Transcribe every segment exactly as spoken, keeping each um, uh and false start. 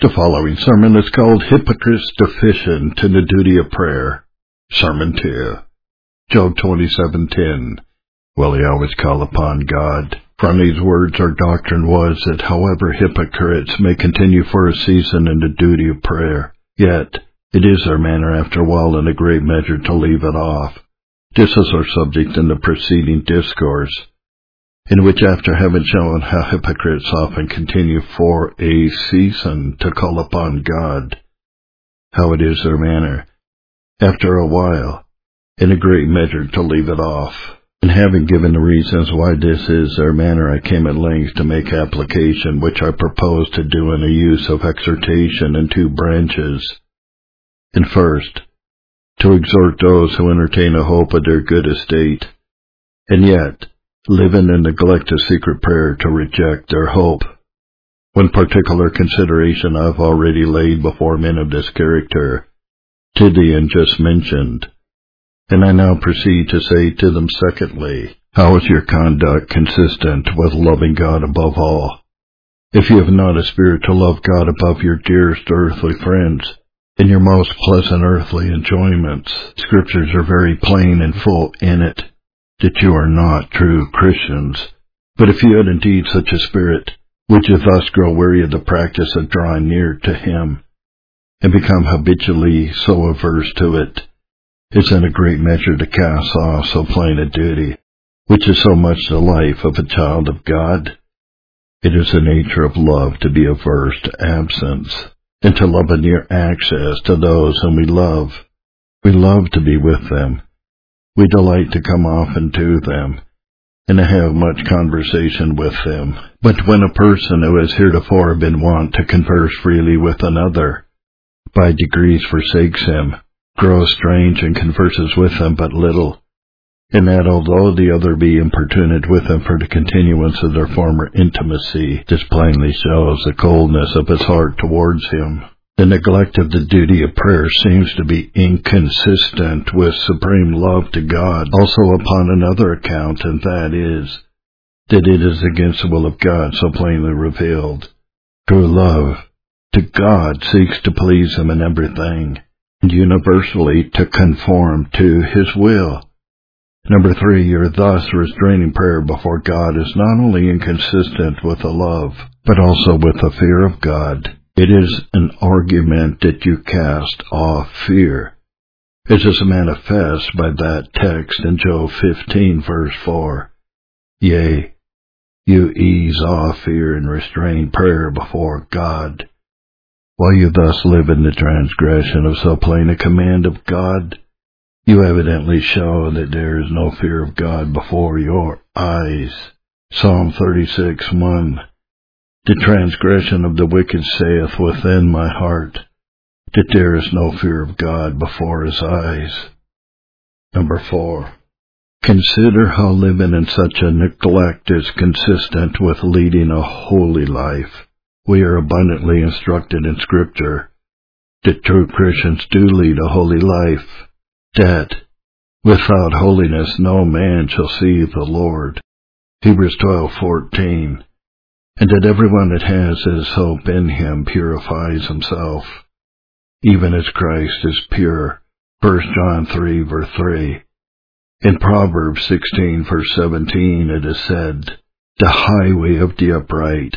The following sermon is called Hypocrites Deficient in the Duty of Prayer. Sermon two. Job twenty-seven ten. Will he always call upon God? From these words our doctrine was that however hypocrites may continue for a season in the duty of prayer, yet it is their manner after a while in a great measure to leave it off. This is our subject in the preceding discourse, in which after having shown how hypocrites often continue for a season to call upon God, how it is their manner, after a while, in a great measure to leave it off. And having given the reasons why this is their manner, I came at length to make application, which I propose to do in the use of exhortation in two branches. And first, to exhort those who entertain a hope of their good estate, and yet live in and neglect a secret prayer to reject their hope. One particular consideration I have already laid before men of this character, to the end just mentioned, and I now proceed to say to them secondly, how is your conduct consistent with loving God above all? If you have not a spirit to love God above your dearest earthly friends, in your most pleasant earthly enjoyments, scriptures are very plain and full in it, that you are not true Christians. But if you had indeed such a spirit, would you thus grow weary of the practice of drawing near to Him, and become habitually so averse to it, as in a great measure to cast off so plain a duty, which is so much the life of a child of God? It is the nature of love to be averse to absence, and to love a near access to those whom we love. We love to be with them. We delight to come often to them, and to have much conversation with them. But when a person who has heretofore been wont to converse freely with another, by degrees forsakes him, grows strange, and converses with him but little, and that although the other be importunate with him for the continuance of their former intimacy, this plainly shows the coldness of his heart towards him. The neglect of the duty of prayer seems to be inconsistent with supreme love to God, also upon another account, and that is, that it is against the will of God so plainly revealed. True love to God seeks to please Him in everything, and universally to conform to His will. Number three, your thus restraining prayer before God is not only inconsistent with the love, but also with the fear of God. It is an argument that you cast off fear, as is manifest by that text in Job fifteen, verse four. Yea, you ease off fear and restrain prayer before God. While you thus live in the transgression of so plain a command of God, you evidently show that there is no fear of God before your eyes. Psalm thirty-six, one. The transgression of the wicked saith within my heart, that there is no fear of God before his eyes. Number four. Consider how living in such a neglect is consistent with leading a holy life. We are abundantly instructed in Scripture that true Christians do lead a holy life, that without holiness no man shall see the Lord. Hebrews twelve fourteen. And that everyone that has his hope in Him purifies himself, even as Christ is pure. First John three, verse three. In Proverbs sixteen, verse seventeen, it is said, the highway of the upright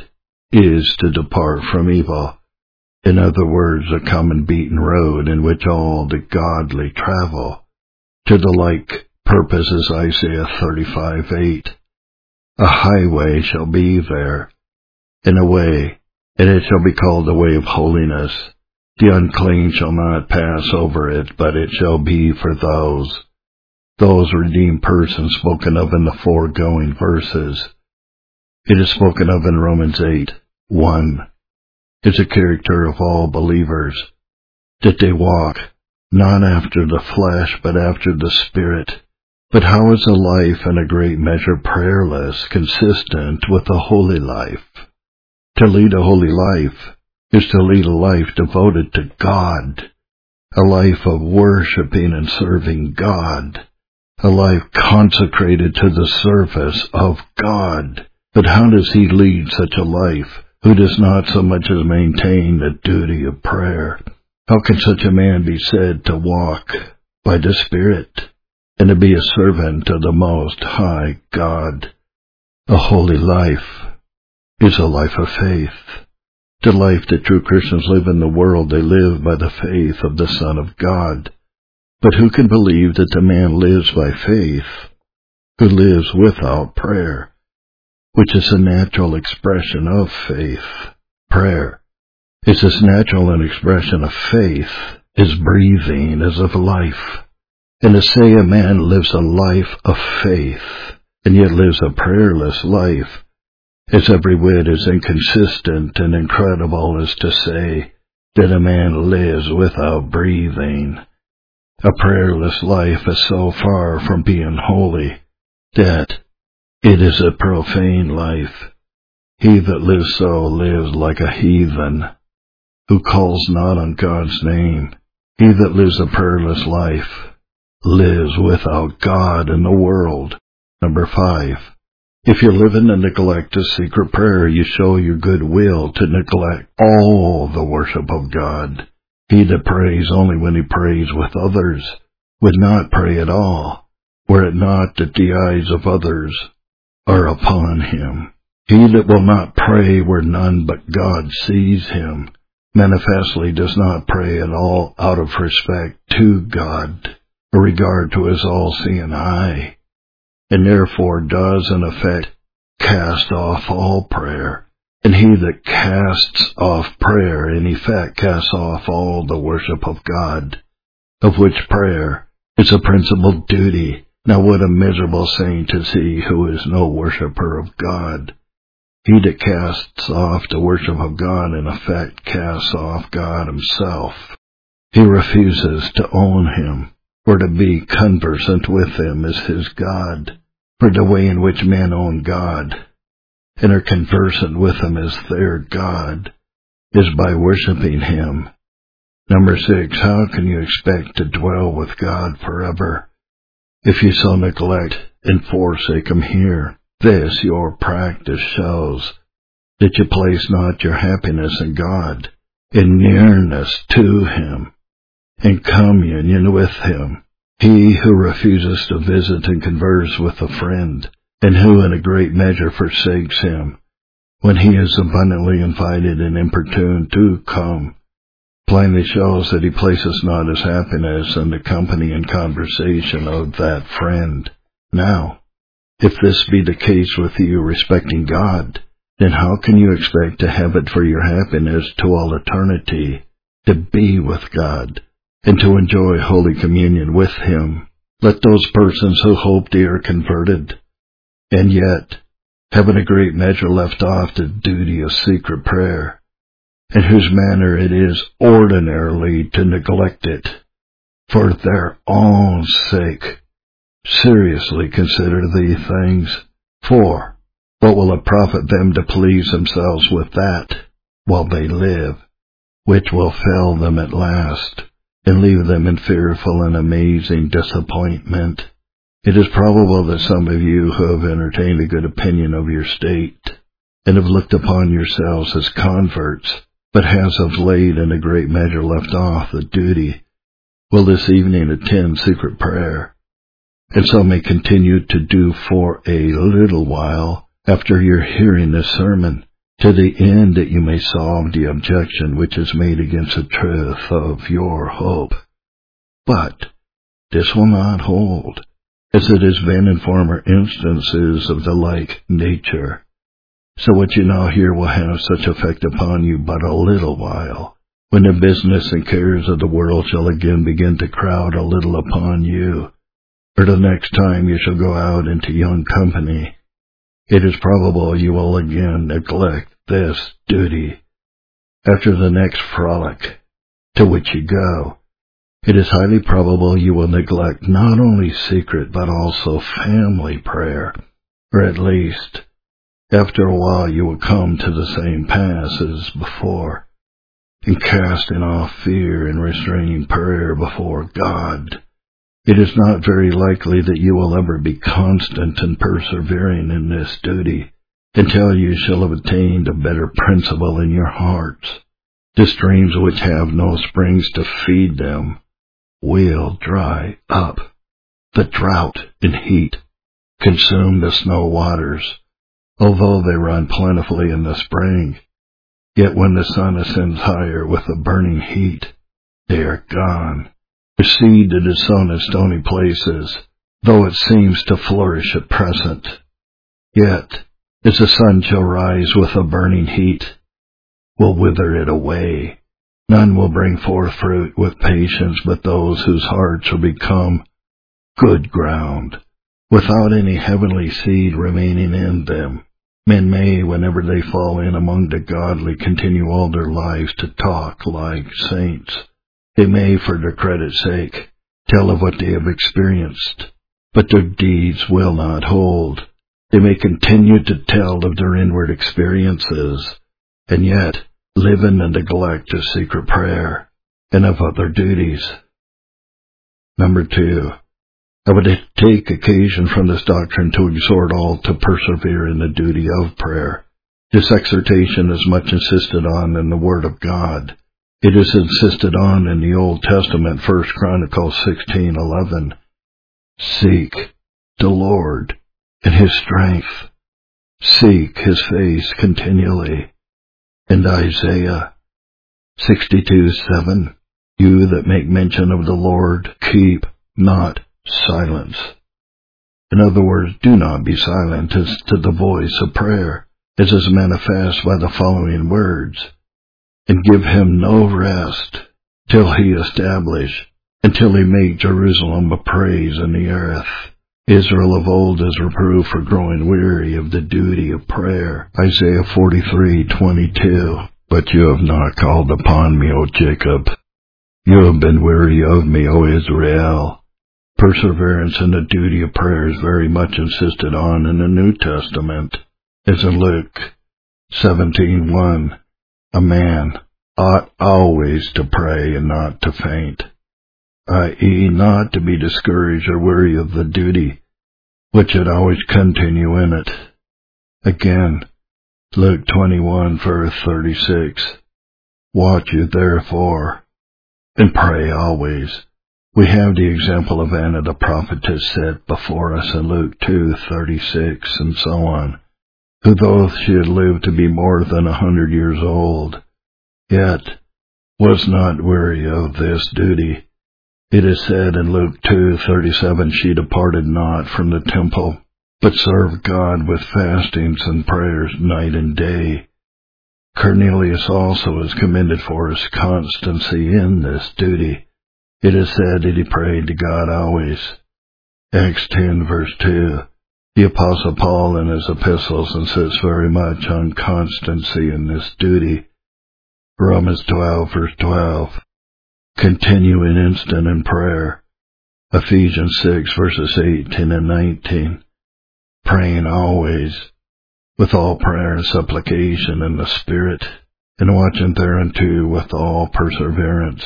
is to depart from evil. In other words, a common beaten road in which all the godly travel. To the like purpose as Isaiah thirty-five, eight. A highway shall be there, in a way, and it shall be called the way of holiness. The unclean shall not pass over it, but it shall be for those, those redeemed persons spoken of in the foregoing verses. It is spoken of in Romans eight, one. Is a character of all believers, that they walk, not after the flesh, but after the Spirit. But how is a life in a great measure prayerless consistent with a holy life? To lead a holy life is to lead a life devoted to God, a life of worshiping and serving God, a life consecrated to the service of God. But how does he lead such a life who does not so much as maintain the duty of prayer? How can such a man be said to walk by the Spirit and to be a servant of the Most High God? A holy life is a life of faith. The life that true Christians live in the world, they live by the faith of the Son of God. But who can believe that the man lives by faith who lives without prayer, which is a natural expression of faith? Prayer is as natural an expression of faith as breathing is of life. And to say a man lives a life of faith and yet lives a prayerless life is every whit as inconsistent and incredible as to say that a man lives without breathing. A prayerless life is so far from being holy that it is a profane life. He that lives so lives like a heathen, who calls not on God's name. He that lives a prayerless life lives without God in the world. Number five, if you live in the neglect of secret prayer, you show your good will to neglect all the worship of God. He that prays only when he prays with others would not pray at all, were it not that the eyes of others are upon him. He that will not pray where none but God sees him manifestly does not pray at all out of respect to God, or regard to his all-seeing eye, and therefore does in effect cast off all prayer. And he that casts off prayer in effect casts off all the worship of God, of which prayer is a principal duty. Now what a miserable saint is he who is no worshipper of God. He that casts off the worship of God in effect casts off God himself. He refuses to own him, or to be conversant with him as his God. For the way in which men own God and are conversant with him as their God is by worshiping him. Number six, how can you expect to dwell with God forever if you so neglect and forsake him here? This, your practice, shows that you place not your happiness in God, in nearness to him, in communion with him. He who refuses to visit and converse with a friend, and who in a great measure forsakes him, when he is abundantly invited and importuned to come, plainly shows that he places not his happiness in the company and conversation of that friend. Now, if this be the case with you respecting God, then how can you expect to have it for your happiness to all eternity, to be with God, and to enjoy Holy Communion with him? Let those persons who hope they are converted, and yet have in a great measure left off the duty of secret prayer, and whose manner it is ordinarily to neglect it, for their own sake, seriously consider these things. For what will it profit them to please themselves with that while they live, which will fail them at last, and leave them in fearful and amazing disappointment? It is probable that some of you who have entertained a good opinion of your state, and have looked upon yourselves as converts, but has of late in a great measure left off the duty, will this evening attend secret prayer, and so may continue to do for a little while after your hearing this sermon, to the end that you may solve the objection which is made against the truth of your hope. But this will not hold, as it has been in former instances of the like nature. So what you now hear will have such effect upon you but a little while, when the business and cares of the world shall again begin to crowd a little upon you, or the next time you shall go out into young company, it is probable you will again neglect this duty. After the next frolic to which you go, it is highly probable you will neglect not only secret but also family prayer, or at least, after a while you will come to the same pass as before, in casting off fear and restraining prayer before God. It is not very likely that you will ever be constant and persevering in this duty, until you shall have attained a better principle in your hearts. The streams which have no springs to feed them will dry up. The drought and heat consume the snow waters, although they run plentifully in the spring. Yet when the sun ascends higher with a burning heat, they are gone. The seed that is sown in stony places, though it seems to flourish at present, yet as the sun shall rise with a burning heat, will wither it away. None will bring forth fruit with patience but those whose hearts will become good ground, without any heavenly seed remaining in them. Men may, whenever they fall in among the godly, continue all their lives to talk like saints. They may, for their credit's sake, tell of what they have experienced, but their deeds will not hold. They may continue to tell of their inward experiences, and yet live in the neglect of secret prayer and of other duties. Number two, I would take occasion from this doctrine to exhort all to persevere in the duty of prayer. This exhortation is much insisted on in the Word of God. It is insisted on in the Old Testament, First Chronicles sixteen eleven. Seek the Lord in His strength. Seek His face continually. And Isaiah sixty-two seven. You that make mention of the Lord, keep not silence. In other words, do not be silent as to the voice of prayer, as is manifest by the following words. And give Him no rest till He establish, until He make Jerusalem a praise in the earth. Israel of old is reproved for growing weary of the duty of prayer. Isaiah forty-three twenty-two. But you have not called upon me, O Jacob. You have been weary of me, O Israel. Perseverance in the duty of prayer is very much insisted on in the New Testament, as in Luke seventeen one. A man ought always to pray and not to faint, that is, not to be discouraged or weary of the duty, which should always continue in it. Again, Luke twenty-one, verse thirty-six. Watch you therefore, and pray always. We have the example of Anna the prophetess set before us in Luke two thirty-six, and so on, who though she had lived to be more than a hundred years old, yet was not weary of this duty. It is said in Luke two thirty-seven, she departed not from the temple, but served God with fastings and prayers night and day. Cornelius also is commended for his constancy in this duty. It is said that he prayed to God always. Acts ten, verse two. The Apostle Paul in his epistles insists very much on constancy in this duty. Romans twelve, verse twelve. Continue in instant in prayer. Ephesians six, verses eighteen and nineteen. Praying always, with all prayer and supplication in the Spirit, and watching thereunto with all perseverance.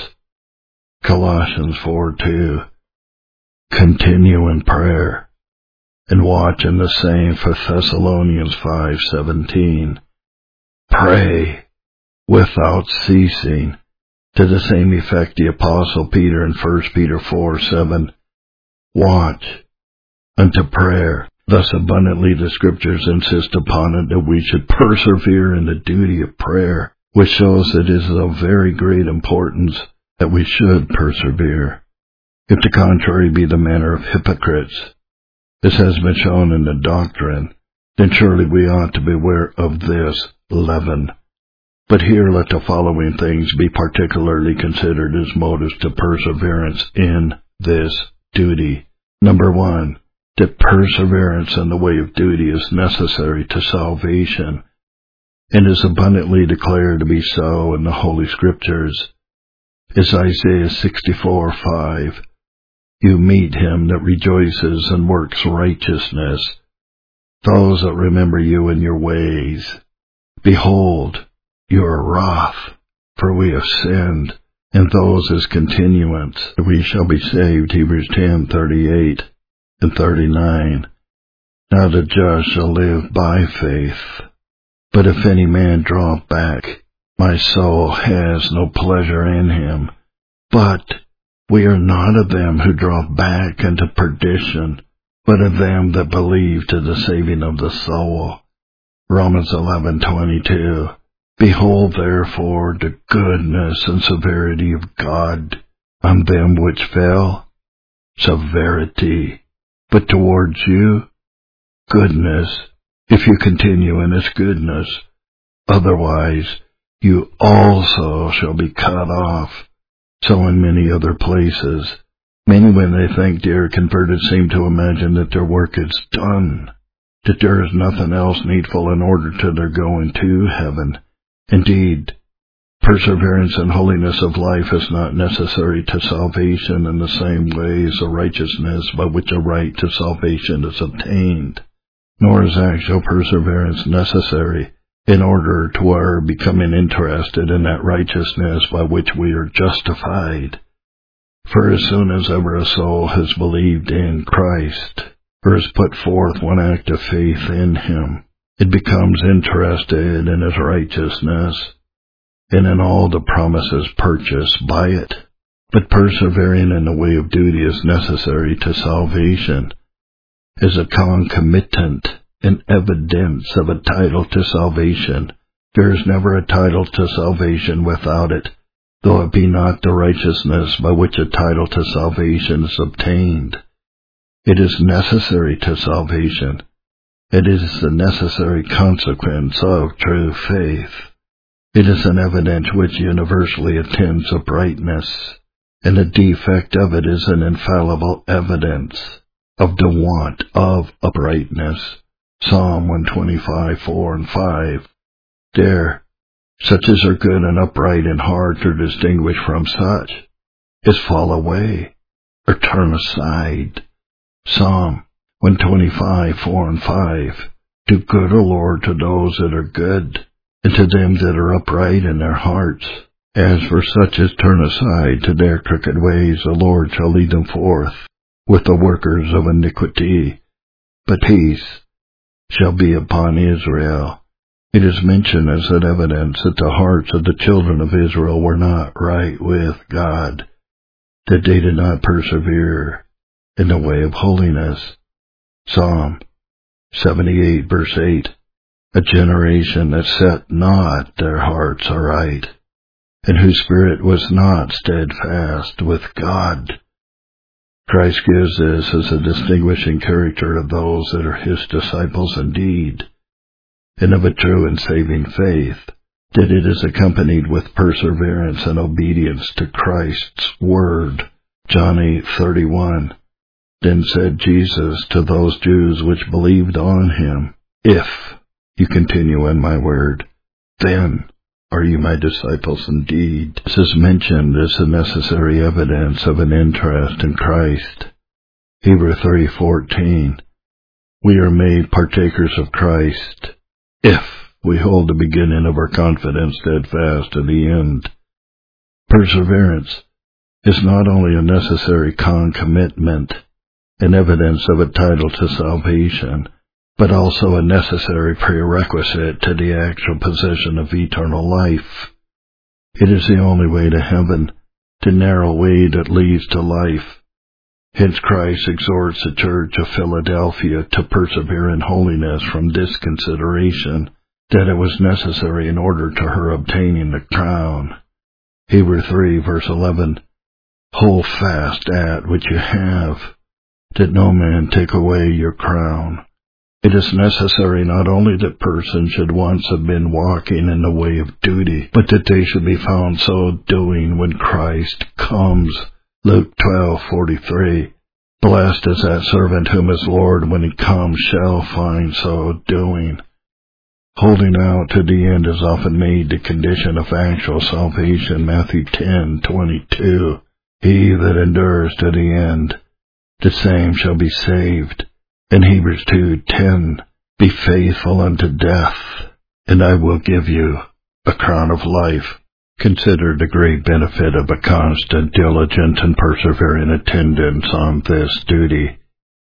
Colossians four two. Continue in prayer, and watch in the same for Thessalonians five seventeen. Pray without ceasing. To the same effect the Apostle Peter in First Peter four seven. Watch unto prayer. Thus abundantly the Scriptures insist upon it that we should persevere in the duty of prayer, which shows that it is of very great importance that we should persevere. If the contrary be the manner of hypocrites, as has been shown in the doctrine, then surely we ought to beware of this leaven. But here let the following things be particularly considered as motives to perseverance in this duty. Number one, that perseverance in the way of duty is necessary to salvation, and is abundantly declared to be so in the Holy Scriptures. As Isaiah sixty-four five, you meet him that rejoices and works righteousness, those that remember you in your ways. Behold, you are wroth, for we have sinned, and those as continuance, we shall be saved. Hebrews ten thirty-eight and thirty-nine. Now the just shall live by faith. But if any man draw back, my soul has no pleasure in him. But we are not of them who draw back into perdition, but of them that believe to the saving of the soul. Romans eleven twenty-two. Behold therefore the goodness and severity of God on them which fell. Severity. But towards you, goodness, if you continue in his goodness. Otherwise, you also shall be cut off. So in many other places, many when they think they are converted seem to imagine that their work is done, that there is nothing else needful in order to their going to heaven. Indeed, perseverance and holiness of life is not necessary to salvation in the same way as the righteousness by which a right to salvation is obtained, nor is actual perseverance necessary in order to our becoming interested in that righteousness by which we are justified. For as soon as ever a soul has believed in Christ, or has put forth one act of faith in him, it becomes interested in his righteousness, and in all the promises purchased by it. But persevering in the way of duty is necessary to salvation, is a concomitant and evidence of a title to salvation. There is never a title to salvation without it, though it be not the righteousness by which a title to salvation is obtained. It is necessary to salvation. It is the necessary consequence of true faith. It is an evidence which universally attends uprightness, and the defect of it is an infallible evidence of the want of uprightness. Psalm one twenty-five, four and five. There, such as are good and upright and hard to distinguish from such, as fall away, or turn aside. Psalm one twenty-five, four and five. Do good, O Lord, to those that are good, and to them that are upright in their hearts. As for such as turn aside to their crooked ways, the Lord shall lead them forth with the workers of iniquity. But peace shall be upon Israel. It is mentioned as an evidence that the hearts of the children of Israel were not right with God, that they did not persevere in the way of holiness. Psalm seventy-eight, verse eight. A generation that set not their hearts aright, and whose spirit was not steadfast with God. Christ gives this as a distinguishing character of those that are his disciples indeed, and of a true and saving faith, that it is accompanied with perseverance and obedience to Christ's word. John eight, thirty-one. Then said Jesus to those Jews which believed on him, If you continue in my word, then are you my disciples indeed. This is mentioned as a necessary evidence of an interest in Christ. Hebrews three, fourteen. We are made partakers of Christ, if we hold the beginning of our confidence steadfast to the end. Perseverance is not only a necessary concomitant, an evidence of a title to salvation, but also a necessary prerequisite to the actual possession of eternal life. It is the only way to heaven, the narrow way that leads to life. Hence Christ exhorts the Church of Philadelphia to persevere in holiness from this consideration, that it was necessary in order to her obtaining the crown. Hebrews three, verse eleven. Hold fast at which you have, that no man take away your crown. It is necessary not only that persons should once have been walking in the way of duty, but that they should be found so doing when Christ comes. Luke twelve, forty-three. Blessed is that servant whom his Lord, when he comes, shall find so doing. Holding out to the end is often made the condition of actual salvation. Matthew ten, twenty-two. He that endures to the end, the same shall be saved. In Hebrews two, ten. Be faithful unto death, and I will give you a crown of life. Consider the great benefit of a constant, diligent, and persevering attendance on this duty.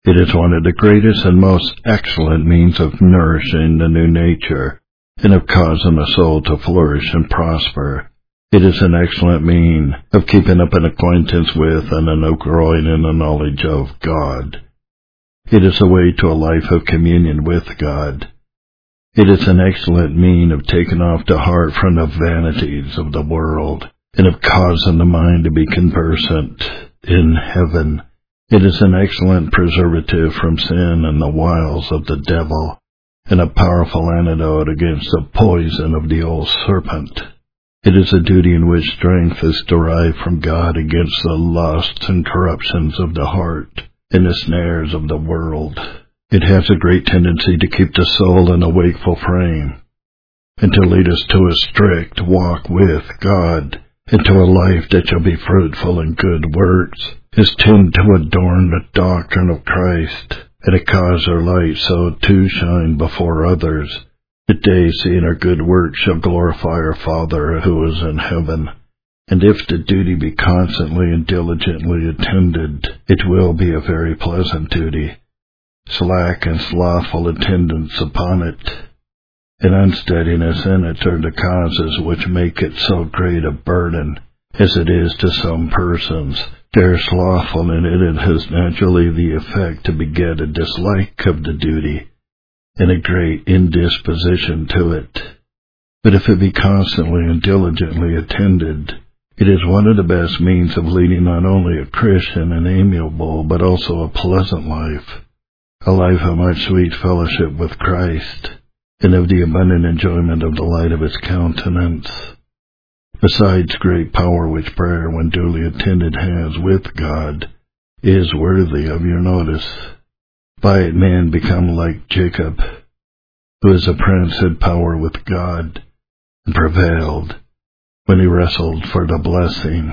It is one of the greatest and most excellent means of nourishing the new nature, and of causing a soul to flourish and prosper. It is an excellent mean of keeping up an acquaintance with and an outgrowing in the knowledge of God. It is a way to a life of communion with God. It is an excellent mean of taking off the heart from the vanities of the world, and of causing the mind to be conversant in heaven. It is an excellent preservative from sin and the wiles of the devil, and a powerful antidote against the poison of the old serpent. It is a duty in which strength is derived from God against the lusts and corruptions of the heart and the snares of the world. It has a great tendency to keep the soul in a wakeful frame, and to lead us to a strict walk with God, and to a life that shall be fruitful in good works, is tuned to adorn the doctrine of Christ, and to cause our light so to shine before others, that they, seeing our good works, shall glorify our Father who is in heaven. And if the duty be constantly and diligently attended, it will be a very pleasant duty. Slack and slothful attendance upon it, and unsteadiness in it are the causes which make it so great a burden as it is to some persons. They are slothful in it, and has naturally the effect to beget a dislike of the duty, and a great indisposition to it. But if it be constantly and diligently attended, it is one of the best means of leading not only a Christian and amiable, but also a pleasant life, a life of much sweet fellowship with Christ, and of the abundant enjoyment of the light of his countenance. Besides great power which prayer, when duly attended, has with God, is worthy of your notice. By it man become like Jacob, who as a prince had power with God, and prevailed when he wrestled for the blessing.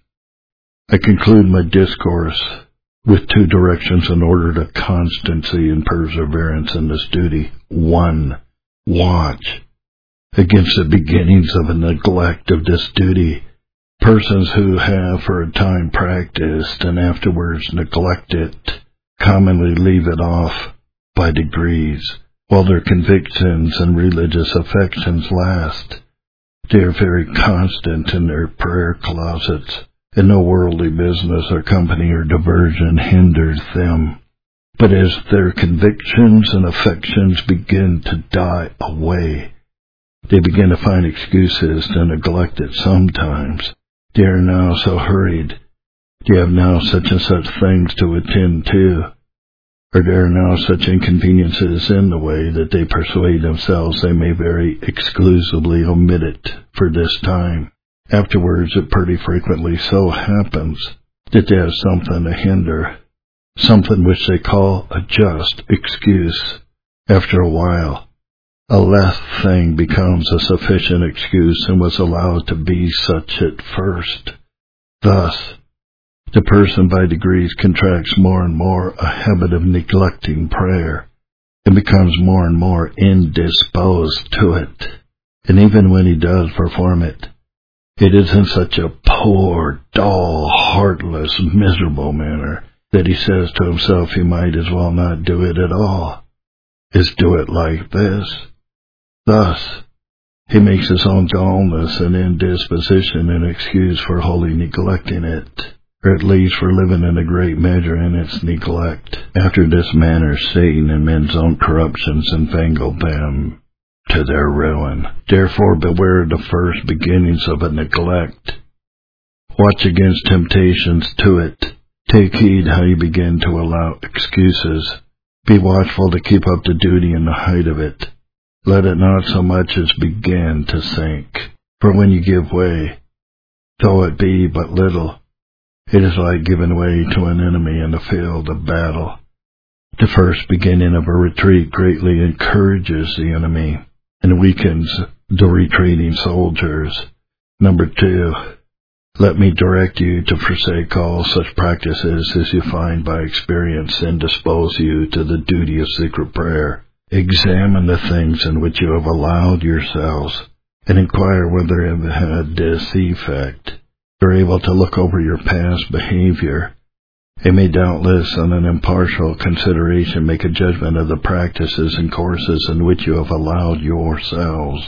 I conclude my discourse with two directions in order to constancy and perseverance in this duty. One, watch against the beginnings of a neglect of this duty. Persons who have for a time practiced and afterwards neglect it commonly leave it off by degrees, while their convictions and religious affections last. They are very constant in their prayer closets, and no worldly business or company or diversion hinders them. But as their convictions and affections begin to die away, they begin to find excuses to neglect it sometimes. They are now so hurried, they have now such and such things to attend to, or there are now such inconveniences in the way that they persuade themselves they may very exclusively omit it for this time. Afterwards it pretty frequently so happens that they have something to hinder, something which they call a just excuse. After a while, a less thing becomes a sufficient excuse and was allowed to be such at first. Thus, the person by degrees contracts more and more a habit of neglecting prayer, and becomes more and more indisposed to it. And even when he does perform it, it is in such a poor, dull, heartless, miserable manner that he says to himself he might as well not do it at all as do it like this. Thus, he makes his own dullness and indisposition an excuse for wholly neglecting it, or at least for living in a great measure in its neglect. After this manner Satan and men's own corruptions inveigle them to their ruin. Therefore beware the first beginnings of a neglect. Watch against temptations to it. Take heed how you begin to allow excuses. Be watchful to keep up the duty in the height of it. Let it not so much as begin to sink. For when you give way, though it be but little, it is like giving way to an enemy in the field of battle. The first beginning of a retreat greatly encourages the enemy and weakens the retreating soldiers. Number two, let me direct you to forsake all such practices as you find by experience and dispose you to the duty of secret prayer. Examine the things in which you have allowed yourselves, and inquire whether you have had this effect. You are able to look over your past behavior, They may doubtless, on an impartial consideration, make a judgment of the practices and courses in which you have allowed yourselves